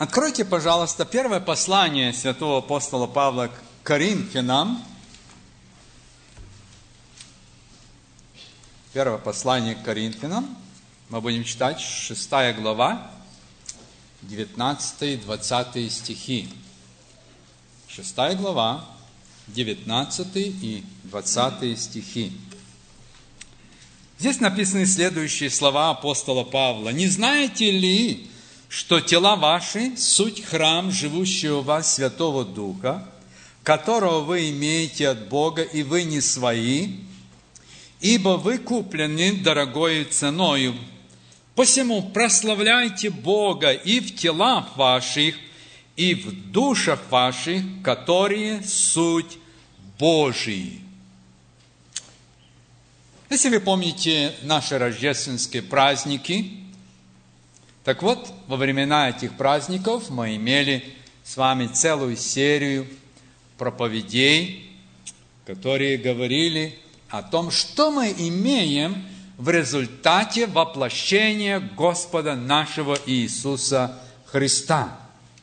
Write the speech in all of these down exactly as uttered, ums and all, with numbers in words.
Откройте, пожалуйста, первое послание святого апостола Павла к Коринфянам. Первое послание к Коринфянам. Мы будем читать шестая глава, девятнадцатый и двадцатый стихи. Шестая глава, девятнадцатый и двадцатый стихи. Здесь написаны следующие слова апостола Павла. «Не знаете ли, что тела ваши – суть храм живущего у вас Святого Духа, которого вы имеете от Бога, и вы не свои, ибо вы куплены дорогою ценою. Посему прославляйте Бога и в телах ваших, и в душах ваших, которые суть Божии». Если вы помните наши рождественские праздники, так вот, во времена этих праздников мы имели с вами целую серию проповедей, которые говорили о том, что мы имеем в результате воплощения Господа нашего Иисуса Христа.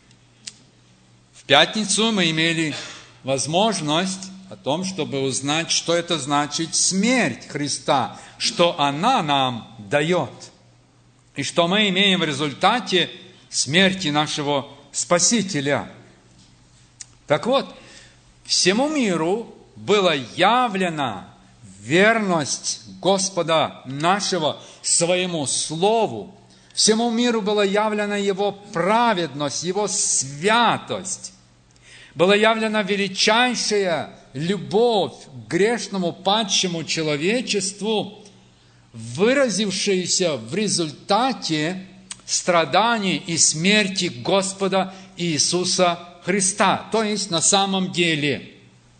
В пятницу мы имели возможность о том, чтобы узнать, что это значит смерть Христа, что она нам дает. И что мы имеем в результате смерти нашего Спасителя. Так вот, всему миру была явлена верность Господа нашего своему Слову. Всему миру была явлена Его праведность, Его святость. Была явлена величайшая любовь к грешному падшему человечеству, выразившаяся в результате страданий и смерти Господа Иисуса Христа, то есть на самом деле,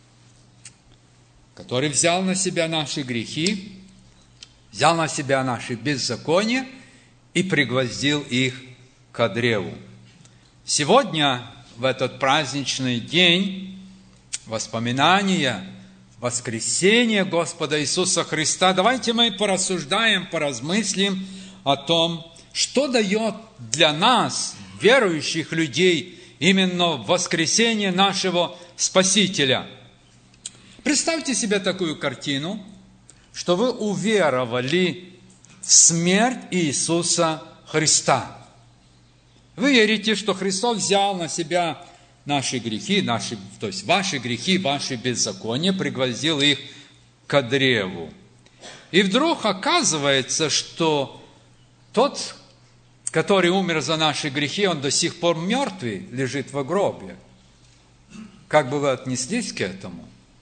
который взял на себя наши грехи, взял на себя наши беззакония и пригвоздил их ко древу. Сегодня, в этот праздничный день, воспоминания воскресения Господа Иисуса Христа, давайте мы порассуждаем, поразмыслим о том, что дает для нас, верующих людей, именно воскресение нашего Спасителя. Представьте себе такую картину, что вы уверовали в смерть Иисуса Христа. Вы верите, что Христос взял на себя наши грехи, наши, то есть ваши грехи, ваши беззакония, пригвоздил их ко древу. И вдруг оказывается, что тот, который умер за наши грехи, он до сих пор мертвый, лежит в гробе. Как бы вы отнеслись к этому?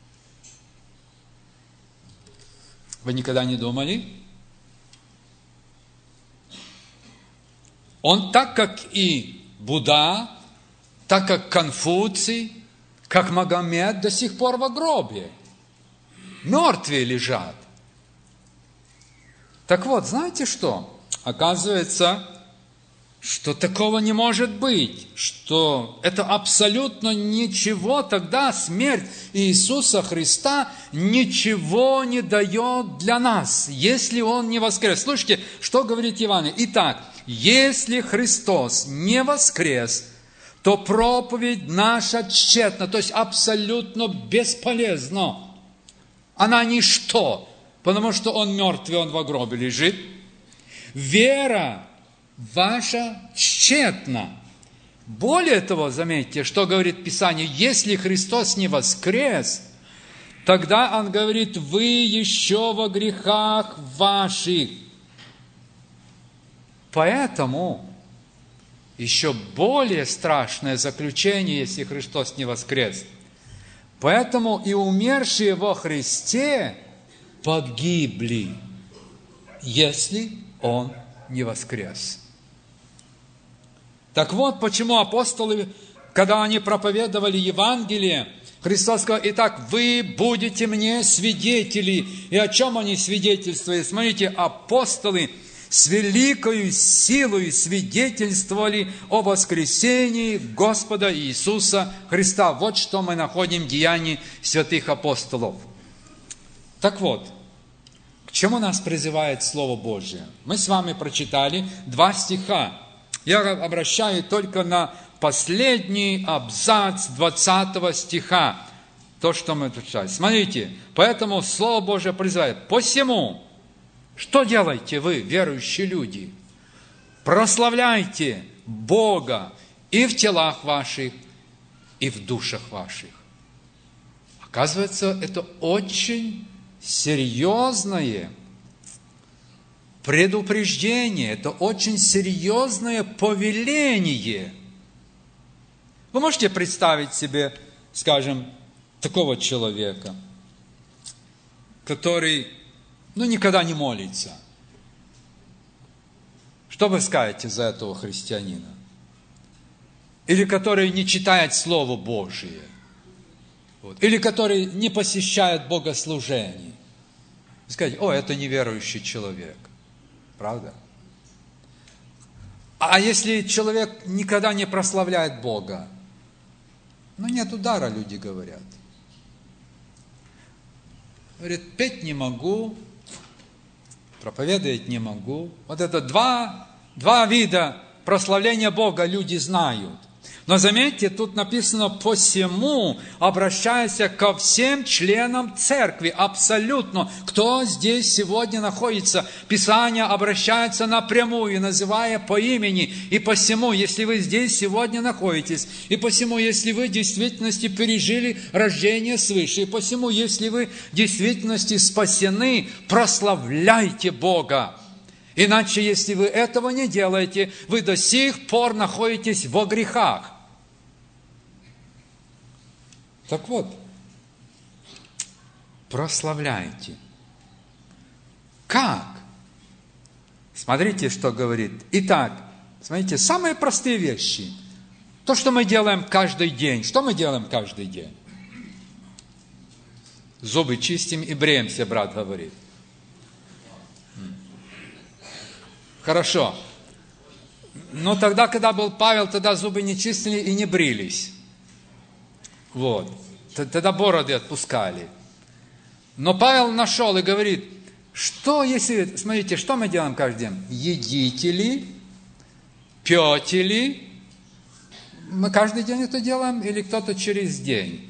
Вы никогда не думали? Он, так как и Будда, так как Конфуций, как Магомед, до сих пор в гробе. Мертвые лежат. Так вот, знаете что? Оказывается, что такого не может быть, что это абсолютно ничего, тогда смерть Иисуса Христа ничего не дает для нас, если Он не воскрес. Слушайте, что говорит Евангелие? Итак, если Христос не воскрес, то проповедь наша тщетна, то есть абсолютно бесполезна. Она ничто, потому что Он мертвый, Он в гробе лежит. Вера ваша тщетна. Более того, заметьте, что говорит Писание, если Христос не воскрес, тогда Он говорит, вы еще во грехах ваших. Поэтому еще более страшное заключение, если Христос не воскрес. Поэтому и умершие во Христе погибли, если Он не воскрес. Так вот, почему апостолы, когда они проповедовали Евангелие, Христос сказал, итак, вы будете мне свидетели. И о чем они свидетельствовали? Смотрите, апостолы с великою силой свидетельствовали о воскресении Господа Иисуса Христа. Вот что мы находим в Деянии святых апостолов. Так вот, к чему нас призывает Слово Божие? Мы с вами прочитали два стиха Я обращаю только на последний абзац двадцатого стиха. То, что мы тут читали. Смотрите, поэтому Слово Божие призывает. Посему, что делаете вы, верующие люди? Прославляйте Бога и в телах ваших, и в душах ваших. Оказывается, это очень серьезное предупреждение, это очень серьезное повеление. Вы можете представить себе, скажем, такого человека, который, ну, никогда не молится. Что вы скажете за этого христианина? Или который не читает Слово Божие? Вот. Или который не посещает богослужений? Вы скажете, о, это неверующий человек. Правда? А если человек никогда не прославляет Бога? Ну, нет удара, люди говорят. Говорит, петь не могу, проповедовать не могу. Вот это два, два вида прославления Бога люди знают. Но заметьте, тут написано «посему», обращаясь ко всем членам церкви, абсолютно. Кто здесь сегодня находится? Писание обращается напрямую, называя по имени. И посему, если вы здесь сегодня находитесь, и посему, если вы в действительности пережили рождение свыше, и посему, если вы в действительности спасены, прославляйте Бога. Иначе, если вы этого не делаете, вы до сих пор находитесь во грехах. Так вот, прославляйте. Как? Смотрите, что говорит. Итак, смотрите, самые простые вещи. То, что мы делаем каждый день. Что мы делаем каждый день? Зубы чистим и бреемся, брат говорит. Хорошо. Но тогда, когда был Павел, тогда зубы не чистили и не брились. Вот. Тогда бороды отпускали. Но Павел нашел и говорит, что если, смотрите, что мы делаем каждый день? Едите ли? Пьете ли? Мы каждый день это делаем или кто-то через день?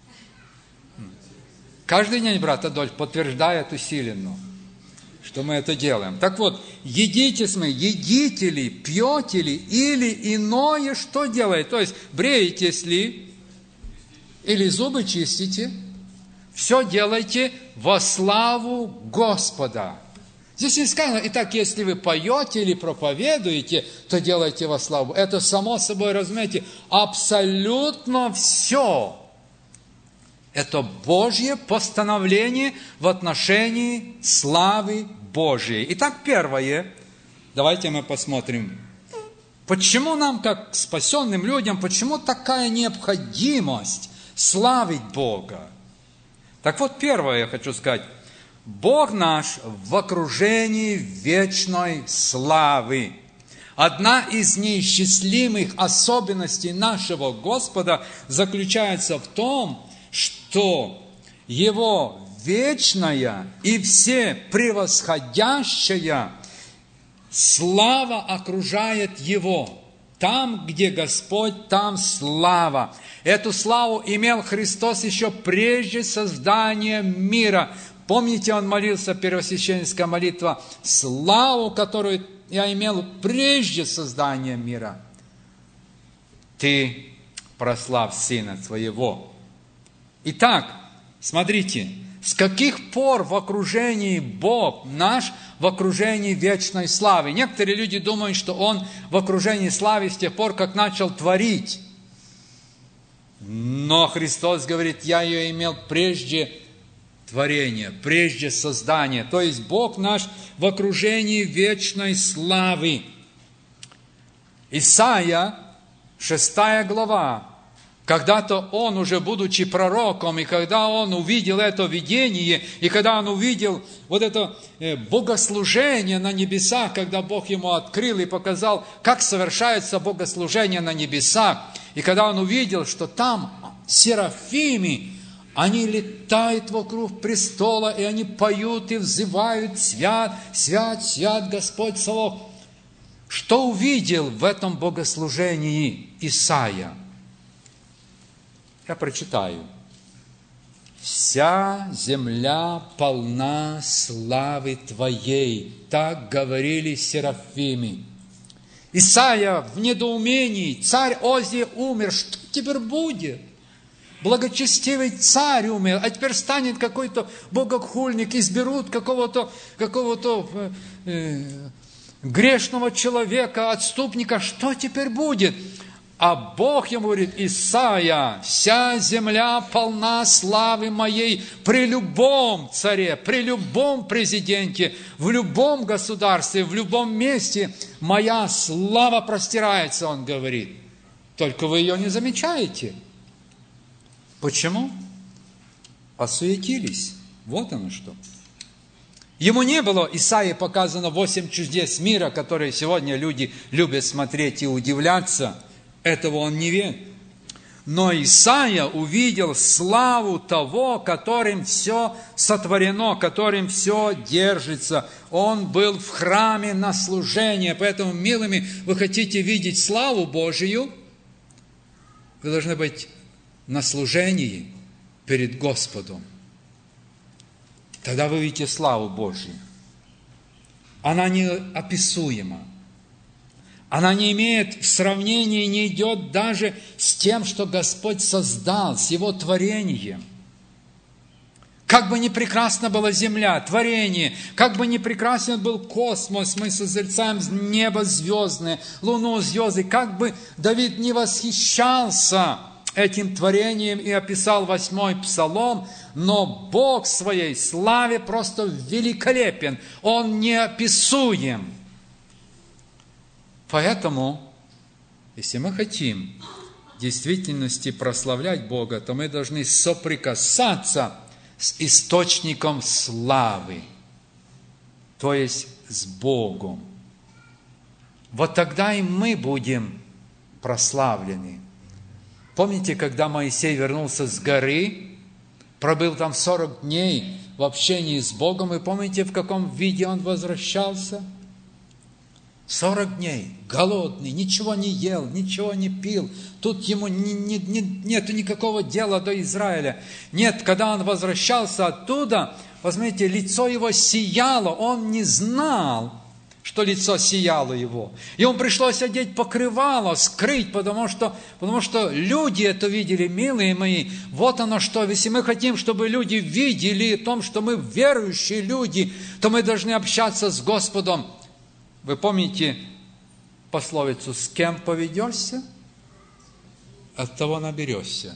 Каждый день, брат Адольф, подтверждает усиленно, что мы это делаем. Так вот, едите, смотри, едите ли, пьете ли, или иное, что делает? То есть, бреетесь ли, или зубы чистите, все делайте во славу Господа. Здесь не сказано, итак, если вы поете или проповедуете, то делайте во славу. Это само собой, разумеете, абсолютно все. Это Божье постановление в отношении славы Божьей. Итак, первое, давайте мы посмотрим, почему нам, как спасенным людям, почему такая необходимость славить Бога? Так вот, первое я хочу сказать, Бог наш в окружении вечной славы. Одна из неисчислимых особенностей нашего Господа заключается в том, что Его вечная и все превосходящая слава окружает Его. Там, где Господь, там слава. Эту славу имел Христос еще прежде создания мира. Помните, Он молился, первосвященническая молитва, славу, которую я имел прежде создания мира. Ты прославь Сына Твоего. Итак, смотрите, с каких пор в окружении Бог наш, в окружении вечной славы? Некоторые люди думают, что Он в окружении славы с тех пор, как начал творить. Но Христос говорит, я ее имел прежде творения, прежде создания. То есть Бог наш в окружении вечной славы. Исайя, шестая глава. Когда-то он, уже будучи пророком, и когда он увидел это видение, и когда он увидел вот это богослужение на небесах, когда Бог ему открыл и показал, как совершается богослужение на небесах, и когда он увидел, что там серафимы, они летают вокруг престола, и они поют и взывают: «Свят, свят, свят Господь Саваоф». Что увидел в этом богослужении Исаия? Я прочитаю. «Вся земля полна славы Твоей», так говорили серафимы. Исаия в недоумении, царь Озия умер, что теперь будет? Благочестивый царь умер, а теперь станет какой-то богохульник, изберут какого-то, какого-то э, грешного человека, отступника, что теперь будет? А Бог ему говорит: Исаия, вся земля полна славы моей при любом царе, при любом президенте, в любом государстве, в любом месте моя слава простирается, он говорит. Только вы ее не замечаете. Почему? Осуетились. Вот оно что. Ему не было, Исаии показано восемь чудес мира, которые сегодня люди любят смотреть и удивляться. Этого он не видит. Но Исаия увидел славу того, которым все сотворено, которым все держится. Он был в храме на служение. Поэтому, милыми, вы хотите видеть славу Божию, вы должны быть на служении перед Господом. Тогда вы видите славу Божью. Она неописуема. Она не имеет сравнения, не идет даже с тем, что Господь создал, с Его творением. Как бы ни прекрасна была земля, творение, как бы ни прекрасен был космос, мы созерцаем небо звездное, луну, звезды, как бы Давид не восхищался этим творением и описал восьмой псалом, но Бог в своей славе просто великолепен, Он неописуем. Поэтому, если мы хотим в действительности прославлять Бога, то мы должны соприкасаться с источником славы, то есть с Богом. Вот тогда и мы будем прославлены. Помните, когда Моисей вернулся с горы, пробыл там сорок дней в общении с Богом, и помните, в каком виде он возвращался? Сорок дней, голодный, ничего не ел, ничего не пил. Тут ему не, не, не, нету никакого дела до Израиля. Нет, когда он возвращался оттуда, посмотрите, лицо его сияло, он не знал, что лицо сияло его. Ему пришлось одеть покрывало, скрыть, потому что, потому что люди это видели, милые мои. Вот оно что, если мы хотим, чтобы люди видели о том, что мы верующие люди, то мы должны общаться с Господом. Вы помните пословицу: «С кем поведешься, от того наберешься».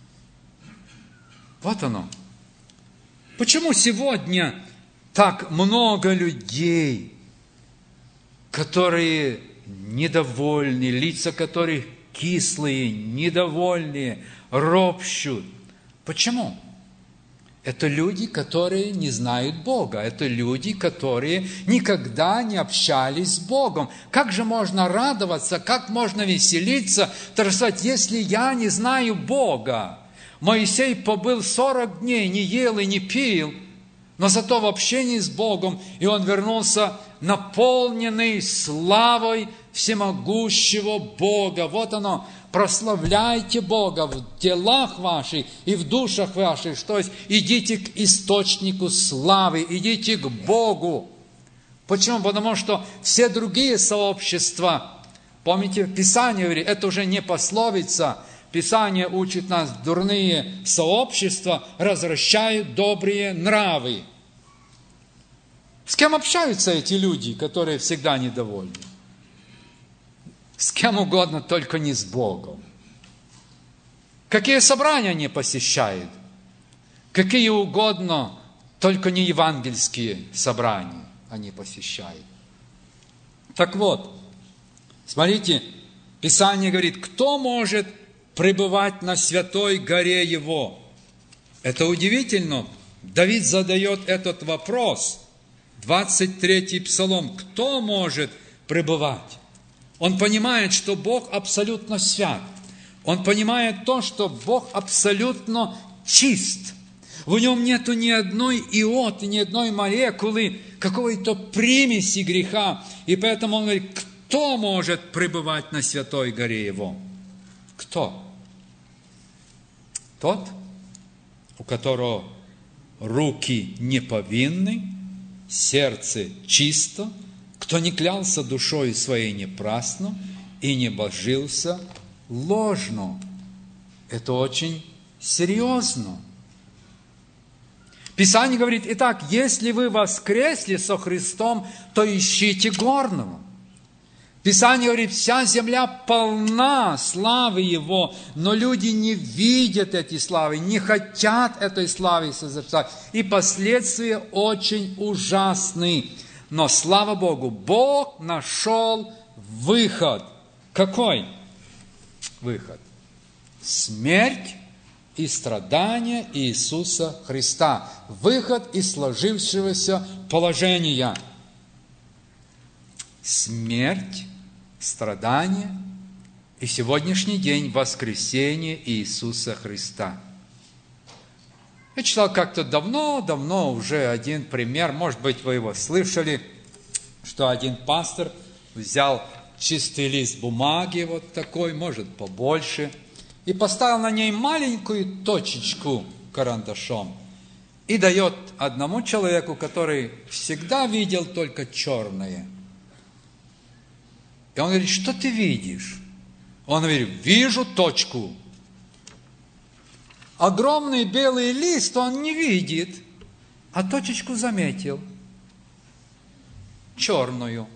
Вот оно. Почему сегодня так много людей, которые недовольны, лица которых кислые, недовольные, ропщут? Почему? Это люди, которые не знают Бога. Это люди, которые никогда не общались с Богом. Как же можно радоваться, как можно веселиться, торжествовать, если я не знаю Бога? Моисей побыл сорок дней, не ел и не пил, но зато в общении с Богом, и он вернулся наполненный славой всемогущего Бога. Вот оно. Прославляйте Бога в делах ваших и в душах ваших. То есть идите к источнику славы, идите к Богу. Почему? Потому что все другие сообщества, помните, Писание говорит, это уже не пословица, Писание учит нас, дурные сообщества развращают добрые нравы. С кем общаются эти люди, которые всегда недовольны? С кем угодно, только не с Богом. Какие собрания они посещают? Какие угодно, только не евангельские собрания они посещают. Так вот, смотрите, Писание говорит, кто может пребывать на святой горе Его? Это удивительно. Давид задает этот вопрос. двадцать третий псалом. Кто может пребывать? Он понимает, что Бог абсолютно свят. Он понимает то, что Бог абсолютно чист. В нем нету ни одной иоты, ни одной молекулы, какой-то примеси греха. И поэтому он говорит, кто может пребывать на святой горе Его? Кто? Тот, у которого руки не повинны, сердце чисто, кто не клялся душой своей напрасно и не божился ложно. Это очень серьезно. Писание говорит: итак, если вы воскресли со Христом, то ищите горного. Писание говорит: вся земля полна славы Его, но люди не видят этой славы, не хотят этой славы созерцать. И последствия очень ужасны. Но, слава Богу, Бог нашел выход. Какой выход? Смерть и страдания Иисуса Христа. Выход из сложившегося положения. Смерть, страдания и сегодняшний день воскресение Иисуса Христа. Я читал как-то давно-давно уже один пример, может быть, вы его слышали, что один пастор взял чистый лист бумаги, вот такой, может, побольше, и поставил на ней маленькую точечку карандашом и дает одному человеку, который всегда видел только черное. И он говорит: что ты видишь? Он говорит: вижу точку. Огромный белый лист он не видит, а точечку заметил. Черную.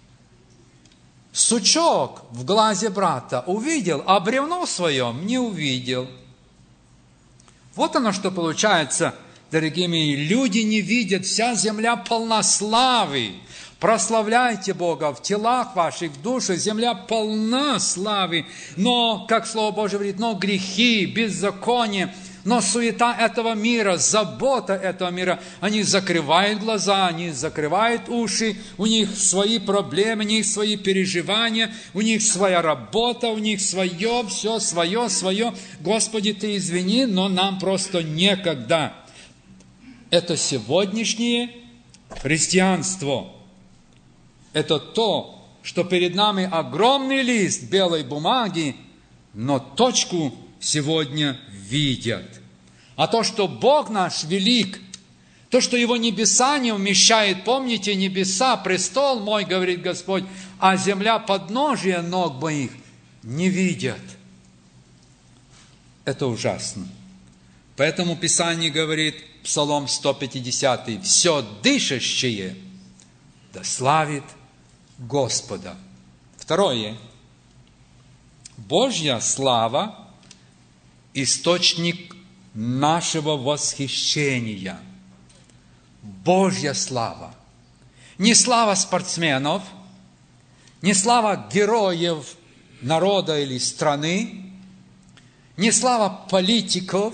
Сучок в глазе брата увидел, а бревно в своем не увидел. Вот оно, что получается, дорогие мои. Люди не видят, вся земля полна славы. Прославляйте Бога в телах ваших, в душах. Земля полна славы. Но, как Слово Божие говорит, но грехи, беззаконие, но суета этого мира, забота этого мира, они закрывают глаза, они закрывают уши, у них свои проблемы, у них свои переживания, у них своя работа, у них свое, все свое, свое. Господи, Ты извини, но нам просто некогда. Это сегодняшнее христианство. Это то, что перед нами огромный лист белой бумаги, но точку сегодня видят. А то, что Бог наш велик, то, что Его небеса не вмещает, помните, небеса, престол мой, говорит Господь, а земля подножие ног моих не видят. Это ужасно. Поэтому Писание говорит, Псалом сто пятидесятый, все дышащее да славит Господа. Второе. Божья слава – источник нашего восхищения. Божья слава. Не слава спортсменов, не слава героев народа или страны, не слава политиков,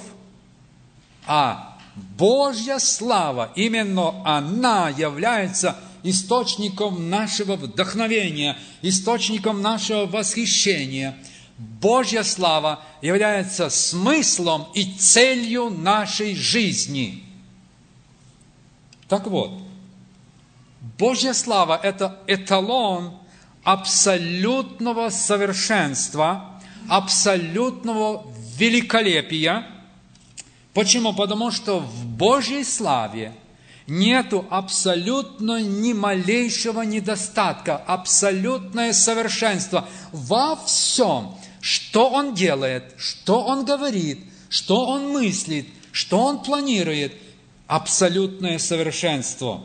а Божья слава, именно она является источником нашего вдохновения, источником нашего восхищения. Божья слава является смыслом и целью нашей жизни. Так вот, Божья слава – это эталон абсолютного совершенства, абсолютного великолепия. Почему? Потому что в Божьей славе нету абсолютно ни малейшего недостатка, абсолютное совершенство во всем, что Он делает, что Он говорит, что Он мыслит, что Он планирует, абсолютное совершенство.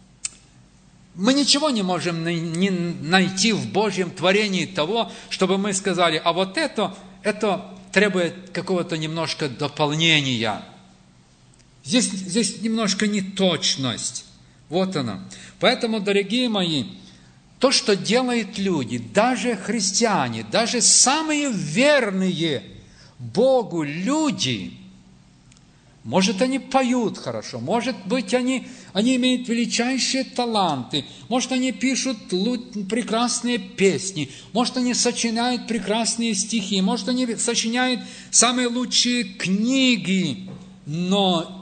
Мы ничего не можем найти в Божьем творении того, чтобы мы сказали, а вот это, это требует какого-то немножко дополнения. Здесь, здесь немножко неточность. Вот она. Поэтому, дорогие мои, то, что делают люди, даже христиане, даже самые верные Богу люди, может, они поют хорошо, может быть, они, они имеют величайшие таланты, может, они пишут прекрасные песни, может, они сочиняют прекрасные стихи, может, они сочиняют самые лучшие книги, но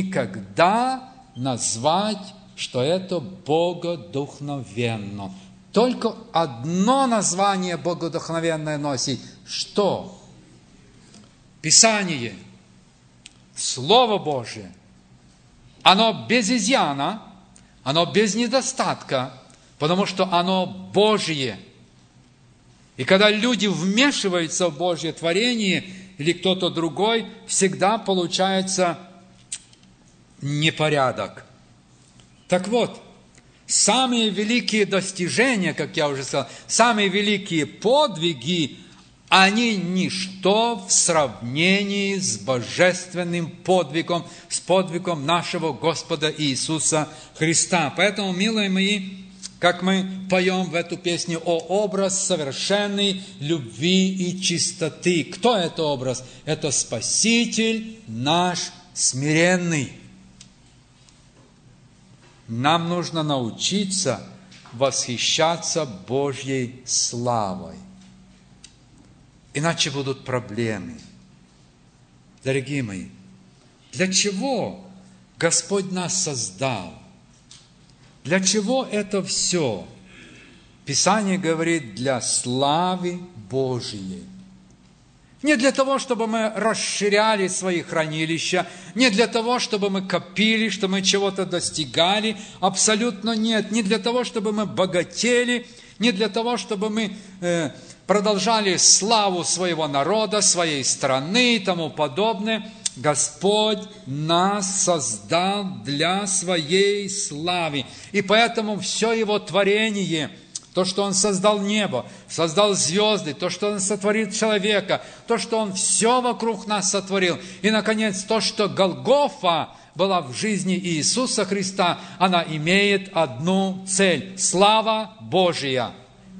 никогда назвать, что это богодухновенно. только одно название богодухновенное носит. Что? Писание, Слово Божие. Оно без изъяна, оно без недостатка, потому что оно Божие. И когда люди вмешиваются в Божье творение, или кто-то другой, всегда получается непорядок. Так вот, самые великие достижения, как я уже сказал, самые великие подвиги, они ничто в сравнении с божественным подвигом, с подвигом нашего Господа Иисуса Христа. Поэтому, милые мои, как мы поем в эту песню, «О образ совершенной любви и чистоты». Кто это образ? Это Спаситель наш смиренный. Нам нужно научиться восхищаться Божьей славой. Иначе будут проблемы. Дорогие мои, для чего Господь нас создал? Для чего это все? Писание говорит, для славы Божией. Не для того, чтобы мы расширяли свои хранилища, не для того, чтобы мы копили, чтобы мы чего-то достигали. Абсолютно нет. Не для того, чтобы мы богатели, не для того, чтобы мы э, продолжали славу своего народа, своей страны и тому подобное. Господь нас создал для своей славы. И поэтому все Его творение, то, что Он создал небо, создал звезды, то, что Он сотворил человека, то, что Он все вокруг нас сотворил. И, наконец, то, что Голгофа была в жизни Иисуса Христа, она имеет одну цель – слава Божия.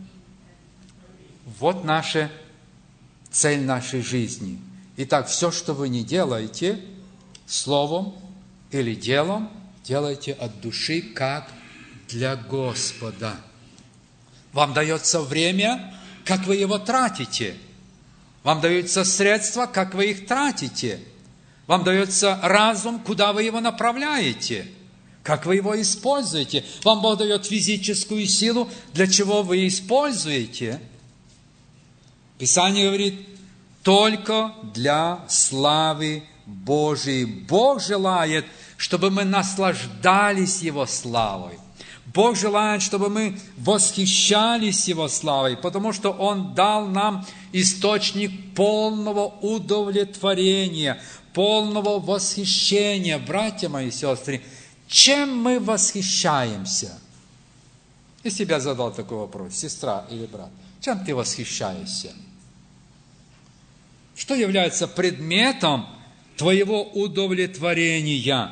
Вот наша цель нашей жизни. Итак, все, что вы не делаете, словом или делом, делайте от души, как для Господа. Вам дается время, как вы его тратите. Вам даются средства, как вы их тратите. Вам дается разум, куда вы его направляете. Как вы его используете. Вам Бог дает физическую силу, для чего вы используете. Писание говорит, только для славы Божией. Бог желает, чтобы мы наслаждались Его славой. Бог желает, чтобы мы восхищались Его славой, потому что Он дал нам источник полного удовлетворения, полного восхищения. Братья мои и сестры, чем мы восхищаемся? Я себя задал такой вопрос, сестра или брат. Чем ты восхищаешься? Что является предметом твоего удовлетворения?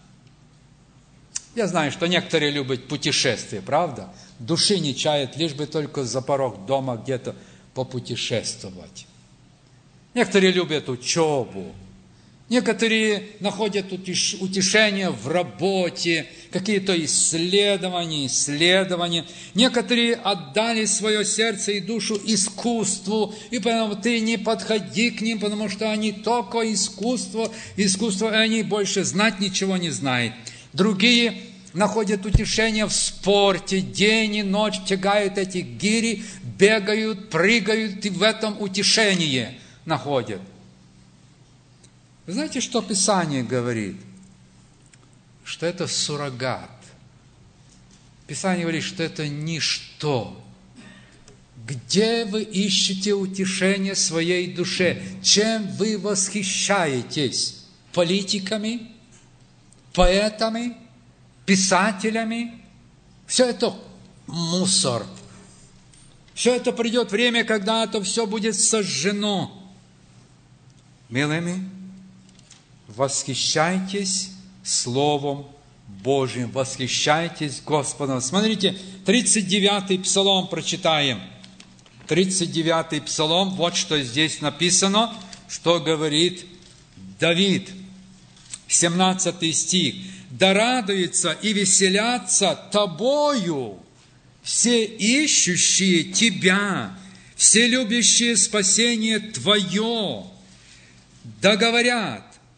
Я знаю, что некоторые любят путешествия, правда? Души не чают, лишь бы только за порог дома где-то попутешествовать. Некоторые любят учебу. Некоторые находят утешение в работе, какие-то исследования, исследования. Некоторые отдали свое сердце и душу искусству, и поэтому ты не подходи к ним, потому что они только искусство, искусство, и они больше знать ничего не знают. Другие находят утешение в спорте, день и ночь тягают эти гири, бегают, прыгают, и в этом утешение находят. Вы знаете, что Писание говорит? Что это суррогат. Писание говорит, что это ничто. Где вы ищете утешение своей душе? Чем вы восхищаетесь? Политиками? Поэтами? Писателями? Все это мусор. Все это придет время, когда это все будет сожжено. Милыми, восхищайтесь Словом Божьим, восхищайтесь Господом. Смотрите, тридцать девятый псалом прочитаем. тридцать девятый псалом, вот что здесь написано, что говорит Давид. семнадцатый стих. «Да радуются и веселятся тобою все ищущие тебя, все любящие спасение твое. Да говорят,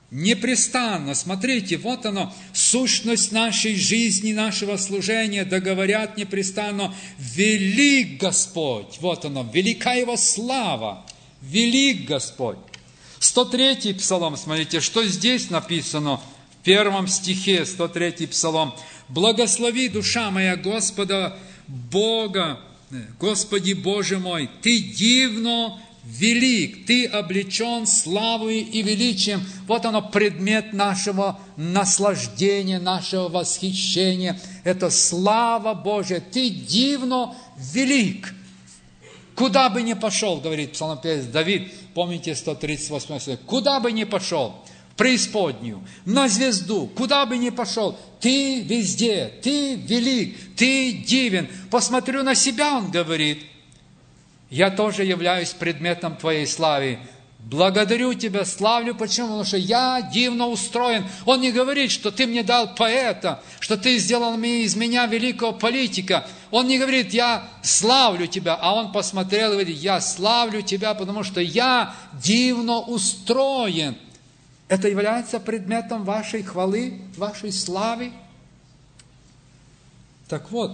непрестанно. Смотрите, вот оно, сущность нашей жизни, нашего служения, да говорят непрестанно: велик Господь. Вот оно, велика Его слава, велик Господь. сто третий псалом, смотрите, что здесь написано в первом стихе, сто третий псалом. «Благослови, душа моя, Господа Бога, Господи Боже мой, Ты дивно велик, Ты облечен славой и величием». Вот оно, предмет нашего наслаждения, нашего восхищения. Это слава Божья. Ты дивно велик. Куда бы ни пошел, говорит псалмопевец Давид, помните сто тридцать восьмой стих, куда бы ни пошел, в преисподнюю, на звезду, куда бы ни пошел, Ты везде, Ты велик, Ты дивен. Посмотрю на себя, он говорит, я тоже являюсь предметом Твоей славы. Благодарю Тебя, славлю. Почему? Потому что я дивно устроен. Он не говорит, что Ты мне дал поэта, что Ты сделал из меня великого политика. Он не говорит, я славлю Тебя, а он посмотрел и говорит, я славлю Тебя, потому что я дивно устроен. Это является предметом вашей хвалы, вашей славы. Так вот,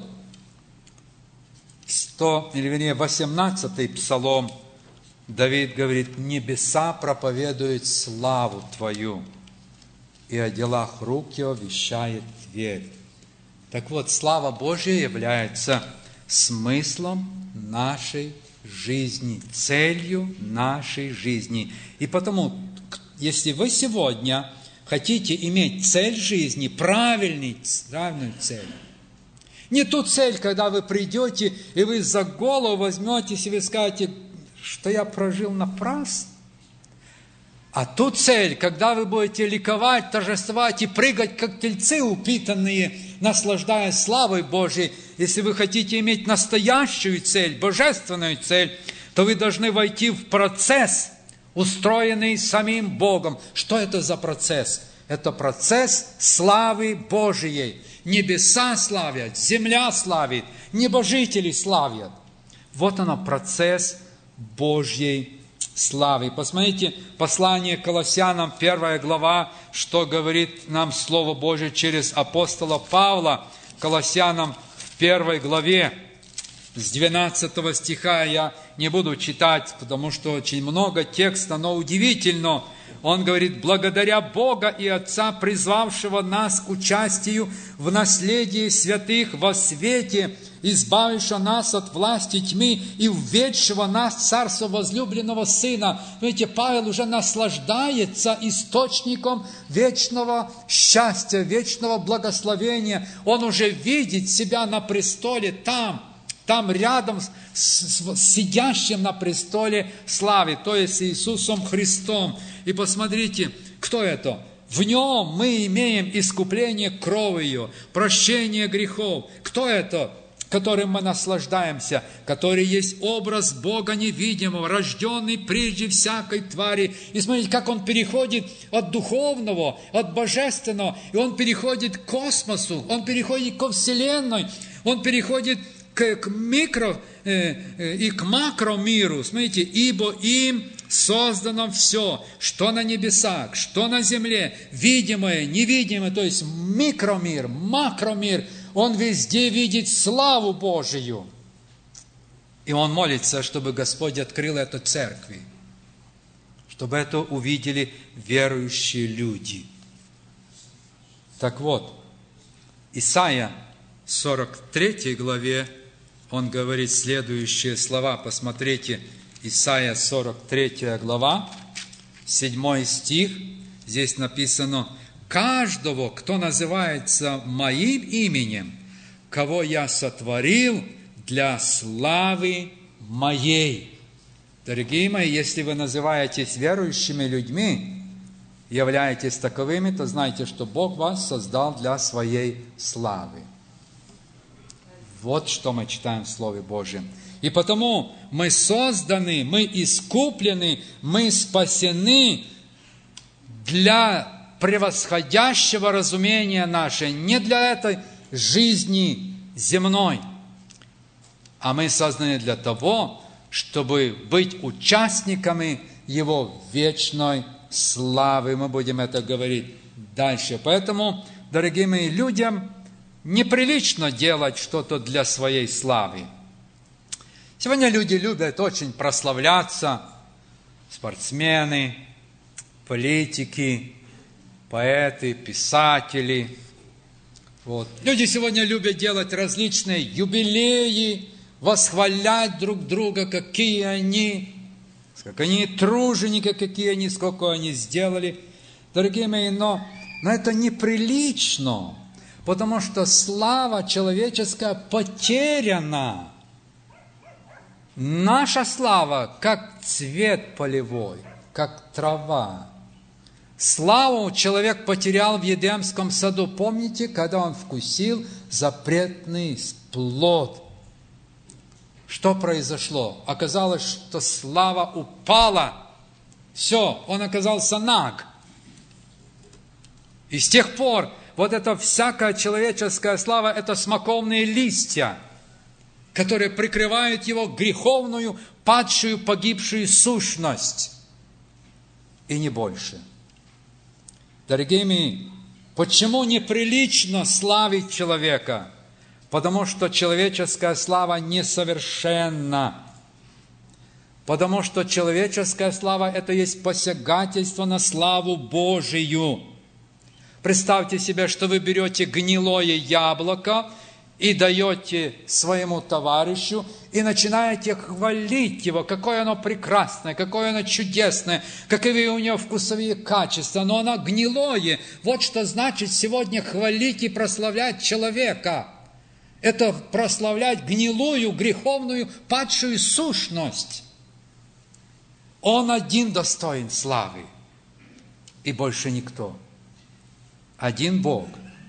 сто, или вернее, восемнадцатый псалом, Давид говорит, небеса проповедуют славу Твою, и о делах рук Его вещает Тверь. Так вот, слава Божья является смыслом нашей жизни, целью нашей жизни. И потому, если вы сегодня хотите иметь цель жизни, правильный, правильную цель, не ту цель, когда вы придете, и вы за голову возьметесь, и вы скажете, что я прожил напрасно. А ту цель, когда вы будете ликовать, торжествовать и прыгать, как тельцы упитанные, наслаждаясь славой Божьей. Если вы хотите иметь настоящую цель, божественную цель, то вы должны войти в процесс, устроенный самим Богом. Что это за процесс? Это процесс славы Божией. Небеса славят, земля славит, небожители славят. Вот оно, процесс Божьей славы. Посмотрите, послание к Колоссянам, первая глава, что говорит нам Слово Божие через апостола Павла. Колоссянам в первой главе, с двенадцатого стиха, я не буду читать, потому что очень много текста, но удивительно. Он говорит, благодаря Бога и Отца, призвавшего нас к участию в наследии святых во свете, избавившего нас от власти тьмы и введшего нас в царство возлюбленного Сына. Видите, Павел уже наслаждается источником вечного счастья, вечного благословения. Он уже видит себя на престоле там, там рядом с, с, с сидящим на престоле славы, то есть Иисусом Христом. И посмотрите, кто это? В Нем мы имеем искупление кровью, прощение грехов. Кто это, которым мы наслаждаемся? Который есть образ Бога невидимого, рожденный прежде всякой твари. И смотрите, как Он переходит от духовного, от божественного, и Он переходит к космосу, Он переходит ко Вселенной, Он переходит к, к микро э, э, и к макромиру. Смотрите, ибо им создано все, что на небесах, что на земле, видимое, невидимое, то есть микромир, макромир, он везде видит славу Божию. И он молится, чтобы Господь открыл это церкви, чтобы это увидели верующие люди. Так вот, Исайя сорок третьей главе, он говорит следующие слова, посмотрите, Исайя сорок третья глава, седьмой стих, здесь написано, «Каждого, кто называется моим именем, кого я сотворил для славы моей». Дорогие мои, если вы называетесь верующими людьми, являетесь таковыми, то знайте, что Бог вас создал для своей славы. Вот что мы читаем в Слове Божьем. И потому мы созданы, мы искуплены, мы спасены для превосходящего разумения наше, не для этой жизни земной, а мы созданы для того, чтобы быть участниками Его вечной славы. Мы будем это говорить дальше. Поэтому, дорогие мои, людям неприлично делать что-то для своей славы. Сегодня люди любят очень прославляться, спортсмены, политики, поэты, писатели. Вот. Люди сегодня любят делать различные юбилеи, восхвалять друг друга, какие они, как они труженики, какие они, сколько они сделали. Дорогие мои, но, но это неприлично, потому что слава человеческая потеряна. Наша слава, как цвет полевой, как трава. Славу человек потерял в Едемском саду. Помните, когда он вкусил запретный плод? Что произошло? Оказалось, что слава упала. Все, он оказался наг. И с тех пор вот эта всякая человеческая слава – это смоковные листья, которые прикрывают его греховную, падшую, погибшую сущность. И не больше. Дорогие мои, почему неприлично славить человека? Потому что человеческая слава несовершенна. Потому что человеческая слава – это есть посягательство на славу Божию. Представьте себе, что вы берете гнилое яблоко и даете своему товарищу, и начинаете хвалить его, какое оно прекрасное, какое оно чудесное, какие у него вкусовые качества, но оно гнилое. Вот что значит сегодня хвалить и прославлять человека. Это прославлять гнилую, греховную, падшую сущность. Он один достоин славы, и больше никто. Один Бог.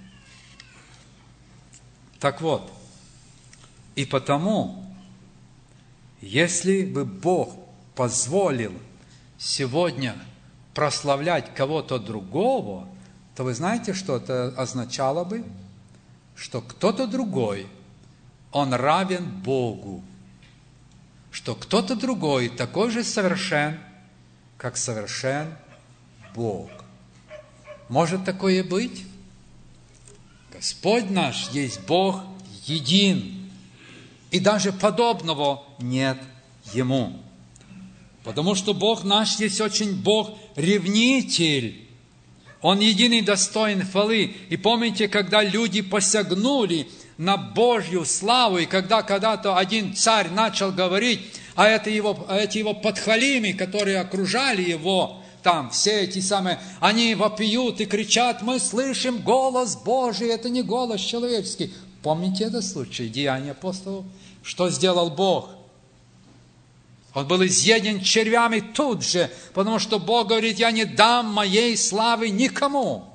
Так вот, и потому, если бы Бог позволил сегодня прославлять кого-то другого, то вы знаете, что это означало бы? Что кто-то другой, он равен Богу. Что кто-то другой такой же совершен, как совершен Бог. Может такое быть? Господь наш есть Бог един, и даже подобного нет Ему. Потому что Бог наш есть очень Бог-ревнитель. Он единый достоин хвалы. И помните, когда люди посягнули на Божью славу, и когда когда-то один царь начал говорить, а это его, а эти его подхалимы, которые окружали его, там все эти самые, они вопиют и кричат: мы слышим голос Божий, это не голос человеческий. Помните этот случай, Деяния апостолов? Что сделал Бог? Он был изъеден червями тут же, потому что Бог говорит: я не дам моей славы никому.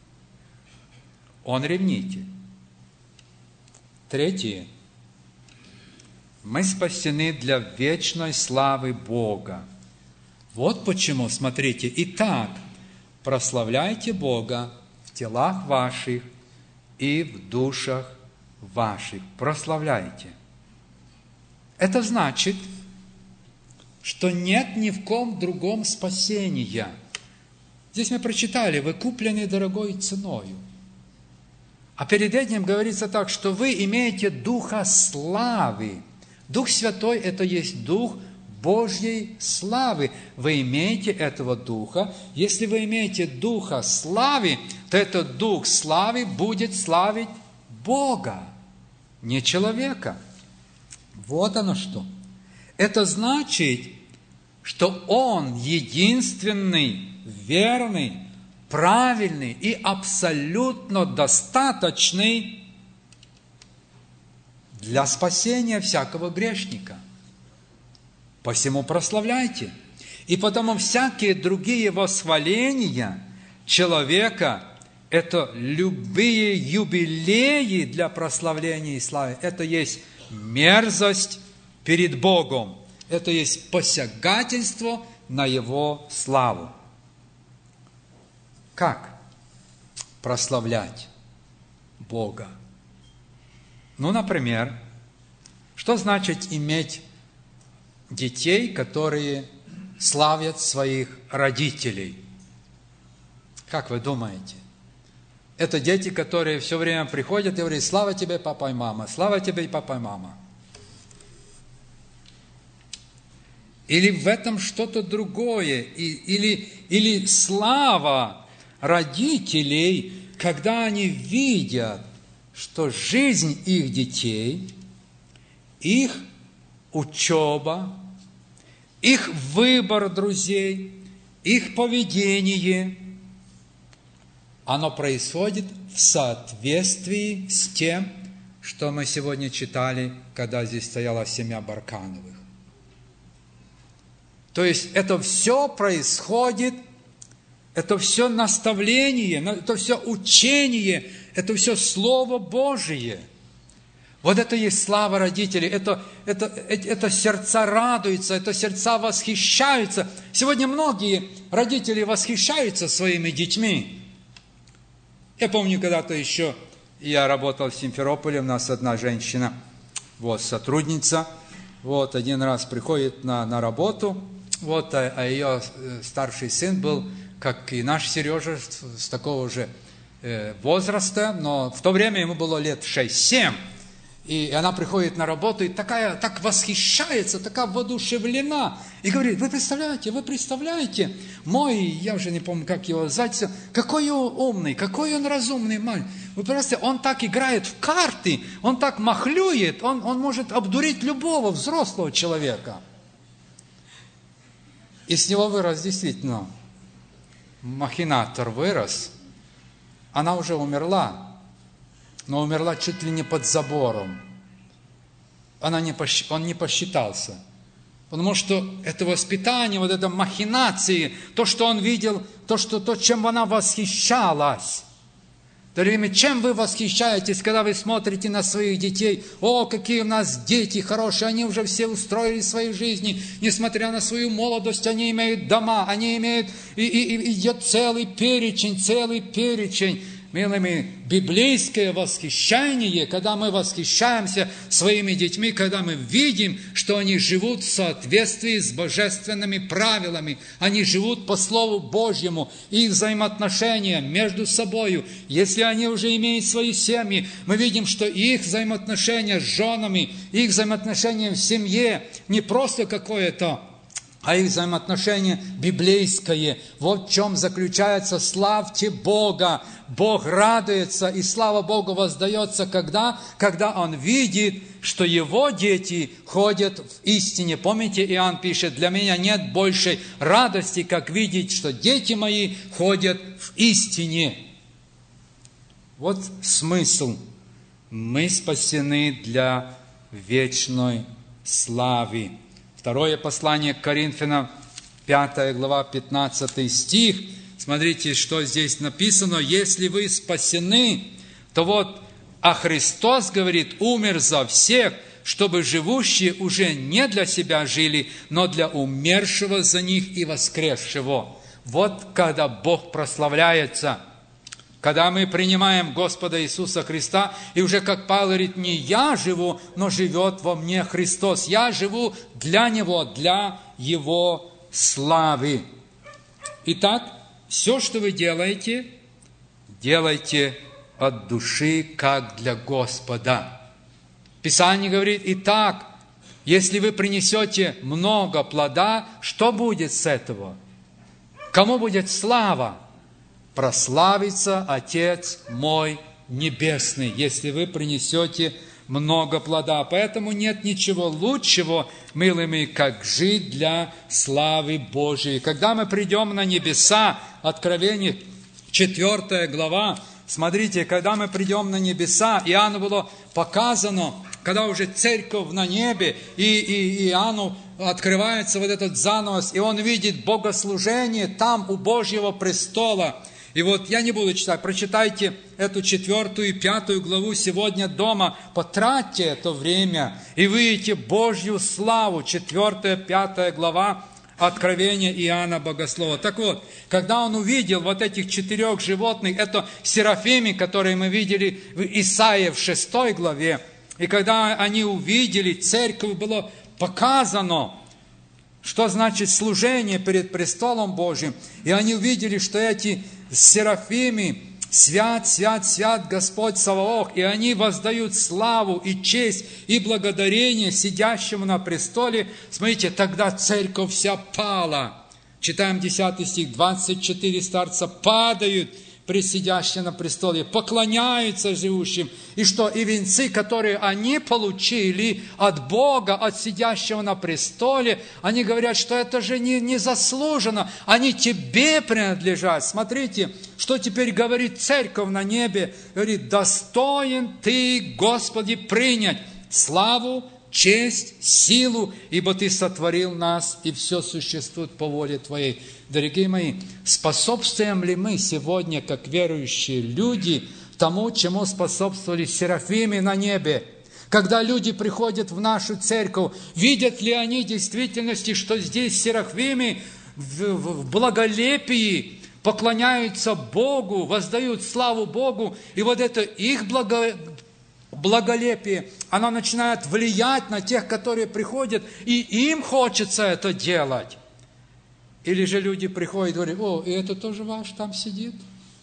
Он ревнитель. Третье. Мы спасены для вечной славы Бога. Вот почему, смотрите, итак, прославляйте Бога в телах ваших и в душах ваших. Прославляйте. Это значит, что нет ни в ком другом спасения. Здесь мы прочитали: вы куплены дорогой ценою. А перед этим говорится так, что вы имеете Духа славы. Дух Святой – это есть Дух Божьей славы. Вы имеете этого Духа. Если вы имеете Духа славы, то этот Дух славы будет славить Бога, не человека. Вот оно что. Это значит, что Он единственный, верный, правильный и абсолютно достаточный для спасения всякого грешника. Посему прославляйте. И потому всякие другие восхваления человека – это любые юбилеи для прославления и славы. Это есть мерзость перед Богом. Это есть посягательство на Его славу. Как прославлять Бога? Ну, например, что значит иметь детей, которые славят своих родителей? Как вы думаете? Это дети, которые все время приходят и говорят: слава тебе, папа и мама, слава тебе, папа и мама. Или в этом что-то другое, или, или слава родителей, когда они видят, что жизнь их детей, их учеба, их выбор друзей, их поведение, оно происходит в соответствии с тем, что мы сегодня читали, когда здесь стояла семья Баркановых. То есть это все происходит, это все наставление, это все учение, это все Слово Божие. Вот это есть слава родителей, это, это, это сердца радуются, это сердца восхищаются. Сегодня многие родители восхищаются своими детьми. Я помню, когда-то еще я работал в Симферополе, у нас одна женщина, вот, сотрудница, вот, один раз приходит на, на работу, вот, а, а ее старший сын был, как и наш Сережа, с такого же э, возраста, но в то время ему было лет шесть-семь. И она приходит на работу и такая, так восхищается, такая воодушевлена. И говорит: вы представляете, вы представляете, мой, я уже не помню, как его звать, какой он умный, какой он разумный мальчик. Вы просто, он так играет в карты, он так махлюет, он, он может обдурить любого взрослого человека. И с него вырос действительно махинатор, вырос. Она уже умерла. Но умерла чуть ли не под забором. Она не посч... Он не посчитался. Потому что это воспитание, вот это махинации, то, что он видел, то, что, то чем она восхищалась. Дорогие, чем вы восхищаетесь, когда вы смотрите на своих детей? О, какие у нас дети хорошие, они уже все устроили свои жизни, несмотря на свою молодость, они имеют дома, они имеют, и, и, и идет целый перечень, целый перечень. Милыми, библейское восхищение, когда мы восхищаемся своими детьми, когда мы видим, что они живут в соответствии с божественными правилами, они живут по Слову Божьему, их взаимоотношения между собой. Если они уже имеют свои семьи, мы видим, что их взаимоотношения с женами, их взаимоотношения в семье не просто какое-то, а их взаимоотношение библейское. Вот в чем заключается: славьте Бога. Бог радуется, и слава Богу воздается, когда? Когда Он видит, что Его дети ходят в истине. Помните, Иоанн пишет: для меня нет большей радости, как видеть, что дети мои ходят в истине. Вот смысл. Мы спасены для вечной славы. Второе послание к Коринфянам, пятая глава, пятнадцатый стих. Смотрите, что здесь написано. Если вы спасены, то вот, а Христос, говорит, умер за всех, чтобы живущие уже не для себя жили, но для умершего за них и воскресшего. Вот когда Бог прославляется. Когда мы принимаем Господа Иисуса Христа, и уже, как Павел говорит, не я живу, но живет во мне Христос. Я живу для Него, для Его славы. Итак, все, что вы делаете, делайте от души, как для Господа. Писание говорит: итак, если вы принесете много плода, что будет с этого? Кому будет слава? Прославится Отец мой Небесный, если вы принесете много плода. Поэтому нет ничего лучшего, милыми, как жить для славы Божией. Когда мы придем на небеса, Откровение, четвёртая глава, смотрите, когда мы придем на небеса, Иоанну было показано, когда уже церковь на небе, и, и, и Иоанну открывается вот этот занавес, и он видит богослужение там у Божьего престола. И вот я не буду читать, прочитайте эту четвертую и пятую главу сегодня дома, потратьте это время, и вы видите Божью славу, четвертая, пятая глава, Откровение Иоанна Богослова. Так вот, когда он увидел вот этих четырех животных, это серафимы, которые мы видели в Исаии в шестой главе, и когда они увидели, церковь было показано, что значит служение перед престолом Божьим. И они увидели, что эти серафимы, свят, свят, свят Господь Саваоф, и они воздают славу и честь и благодарение сидящему на престоле. Смотрите, тогда церковь вся пала. Читаем десятый стих, двадцать четыре старца падают пред сидящим на престоле, поклоняются живущим. И что? И венцы, которые они получили от Бога, от сидящего на престоле, они говорят, что это же не, не заслуженно, они тебе принадлежат. Смотрите, что теперь говорит церковь на небе. Говорит, достоин ты, Господи, принять славу, честь, силу, ибо Ты сотворил нас, и все существует по воле Твоей. Дорогие мои, способствуем ли мы сегодня, как верующие люди, тому, чему способствовали серафимы на небе? Когда люди приходят в нашу церковь, видят ли они в действительности, что здесь серафимы в, в благолепии поклоняются Богу, воздают славу Богу, и вот это их благолепие, благолепие, оно начинает влиять на тех, которые приходят, и им хочется это делать. Или же люди приходят и говорят, о, и это тоже ваш там сидит?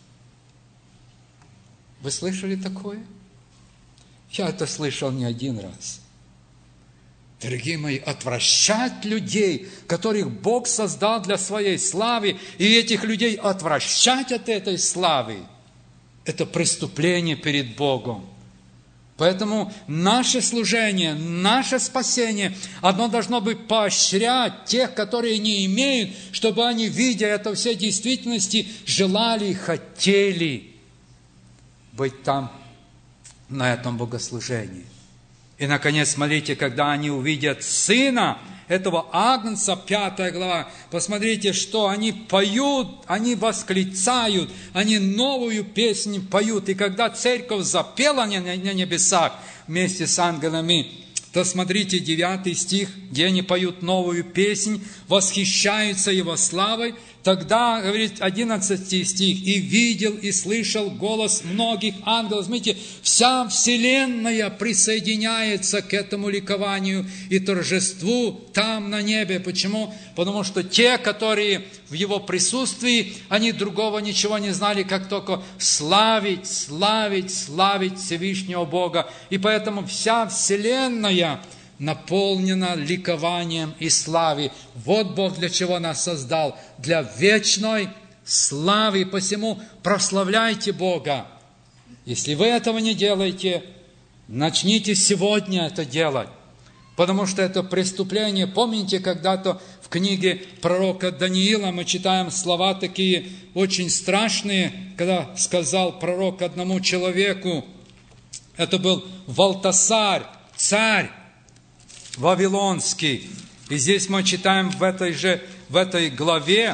Вы слышали такое? Я это слышал не один раз. Дорогие мои, отвращать людей, которых Бог создал для своей славы, и этих людей отвращать от этой славы, это преступление перед Богом. Поэтому наше служение, наше спасение, оно должно быть поощрять тех, которые не имеют, чтобы они, видя это все действительности, желали и хотели быть там, на этом богослужении. И, наконец, смотрите, когда они увидят Сына, этого Агнца, пятая глава, посмотрите, что они поют, они восклицают, они новую песню поют. И когда церковь запела на небесах вместе с ангелами, то смотрите, девятый стих, где они поют новую песнь, восхищаются Его славой. Тогда, говорит, одиннадцатый стих, «И видел, и слышал голос многих ангелов». Смотрите, вся вселенная присоединяется к этому ликованию и торжеству там на небе. Почему? Потому что те, которые в Его присутствии, они другого ничего не знали, как только славить, славить, славить Всевышнего Бога. И поэтому вся вселенная наполнена ликованием и славой. Вот Бог для чего нас создал. Для вечной славы. Посему прославляйте Бога. Если вы этого не делаете, начните сегодня это делать. Потому что это преступление. Помните, когда-то в книге пророка Даниила мы читаем слова такие очень страшные, когда сказал пророк одному человеку, это был Валтасар, царь Вавилонский. И здесь мы читаем в этой же, в этой главе,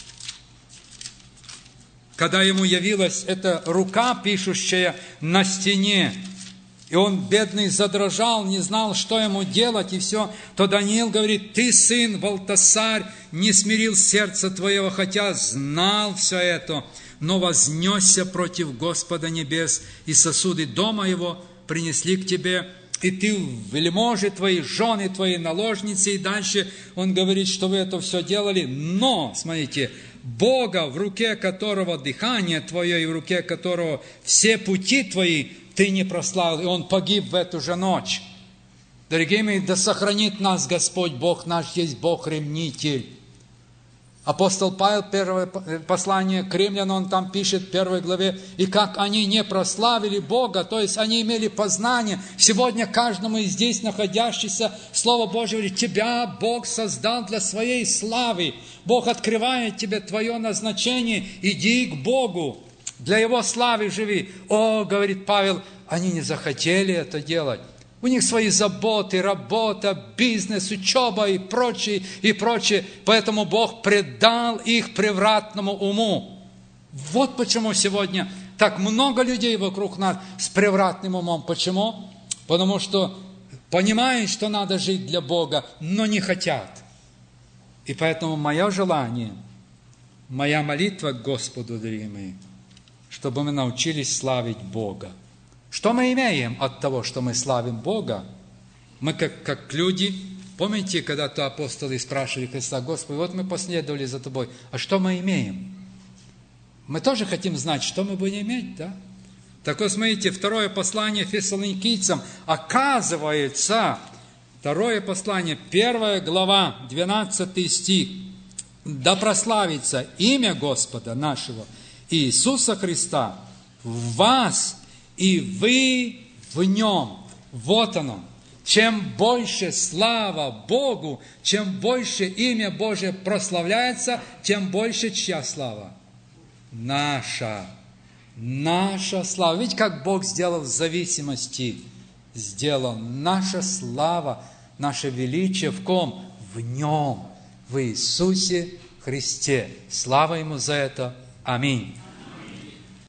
когда ему явилась эта рука, пишущая на стене, и он, бедный, задрожал, не знал, что ему делать, и все, то Даниил говорит, ты, сын Валтасарь, не смирил сердце твоего, хотя знал все это, но вознесся против Господа небес, и сосуды дома его принесли к тебе, и ты, вельможи твои, жены твои, наложницы, и дальше он говорит, что вы это все делали, но, смотрите, Бога, в руке которого дыхание твое, и в руке которого все пути твои, ты не прославил, и он погиб в эту же ночь. Дорогие мои, да сохранит нас Господь, Бог наш есть Бог-ревнитель. Апостол Павел, первое послание к римлянам, он там пишет в первой главе, и как они не прославили Бога, то есть они имели познание. Сегодня каждому из здесь находящийся, Слово Божье говорит, тебя Бог создал для своей славы. Бог открывает тебе твое назначение, иди к Богу, для Его славы живи. О, говорит Павел, они не захотели это делать. У них свои заботы, работа, бизнес, учеба и прочее, и прочее. Поэтому Бог предал их превратному уму. Вот почему сегодня так много людей вокруг нас с превратным умом. Почему? Потому что понимают, что надо жить для Бога, но не хотят. И поэтому мое желание, моя молитва к Господу, дорогие мои, чтобы мы научились славить Бога. Что мы имеем от того, что мы славим Бога? Мы как, как люди, Помните, когда-то апостолы спрашивали Христа: Господи, вот мы последовали за Тобой, а что мы имеем? Мы тоже хотим знать, что мы будем иметь, да? Так вот, смотрите, второе послание фессалоникийцам, оказывается, второе послание, первая глава, двенадцатый стих, «Да прославится имя Господа нашего Иисуса Христа в вас, и вы в Нем». Вот оно. Чем больше слава Богу, чем больше имя Божие прославляется, тем больше чья слава? Наша. Наша слава. Видите, как Бог сделал в зависимости? Сделал. Наша слава, наше величие в ком? В Нем, в Иисусе Христе. Слава Ему за это. Аминь.